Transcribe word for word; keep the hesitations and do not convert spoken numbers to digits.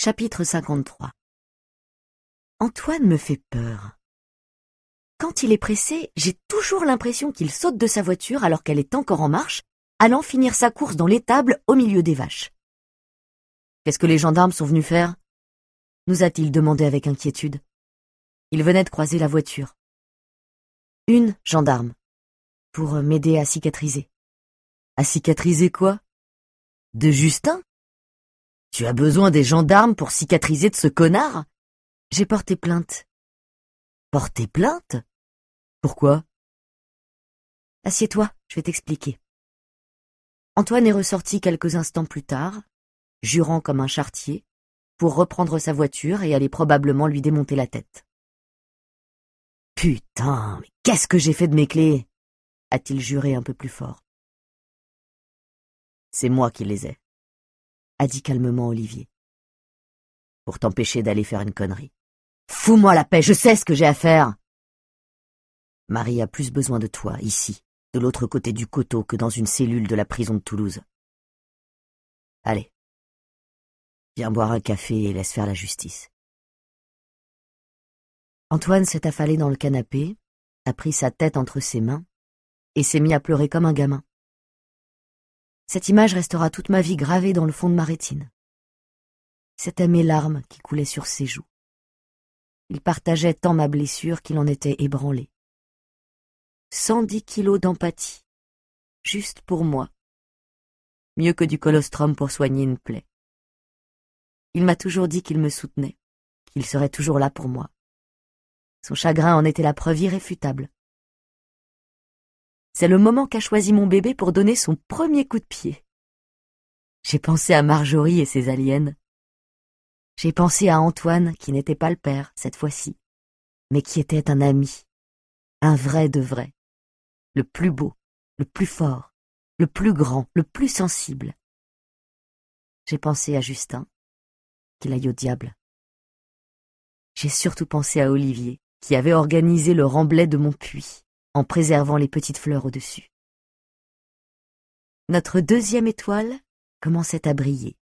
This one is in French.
Chapitre cinquante-trois. Antoine me fait peur. Quand il est pressé, j'ai toujours l'impression qu'il saute de sa voiture alors qu'elle est encore en marche, allant finir sa course dans l'étable au milieu des vaches. « Qu'est-ce que les gendarmes sont venus faire ?» nous a-t-il demandé avec inquiétude. Il venait de croiser la voiture. Une gendarme, pour m'aider à cicatriser. À cicatriser quoi? De Justin? Tu as besoin des gendarmes pour cicatriser de ce connard? J'ai porté plainte. Porté plainte? Pourquoi? Assieds-toi, je vais t'expliquer. Antoine est ressorti quelques instants plus tard, jurant comme un charretier, pour reprendre sa voiture et aller probablement lui démonter la tête. Putain, mais qu'est-ce que j'ai fait de mes clés? A-t-il juré un peu plus fort. C'est moi qui les ai, a dit calmement Olivier, pour t'empêcher d'aller faire une connerie. Fous-moi la paix, je sais ce que j'ai à faire. Marie a plus besoin de toi, ici, de l'autre côté du coteau, que dans une cellule de la prison de Toulouse. Allez, viens boire un café et laisse faire la justice. Antoine s'est affalé dans le canapé, a pris sa tête entre ses mains et s'est mis à pleurer comme un gamin. Cette image restera toute ma vie gravée dans le fond de ma rétine. C'étaient mes larmes qui coulaient sur ses joues. Il partageait tant ma blessure qu'il en était ébranlé. Cent dix kilos d'empathie, juste pour moi. Mieux que du colostrum pour soigner une plaie. Il m'a toujours dit qu'il me soutenait, qu'il serait toujours là pour moi. Son chagrin en était la preuve irréfutable. C'est le moment qu'a choisi mon bébé pour donner son premier coup de pied. J'ai pensé à Marjorie et ses aliens. J'ai pensé à Antoine, qui n'était pas le père, cette fois-ci, mais qui était un ami, un vrai de vrai, le plus beau, le plus fort, le plus grand, le plus sensible. J'ai pensé à Justin, qu'il aille au diable. J'ai surtout pensé à Olivier, qui avait organisé le remblai de mon puits, en préservant les petites fleurs au-dessus. Notre deuxième étoile commençait à briller.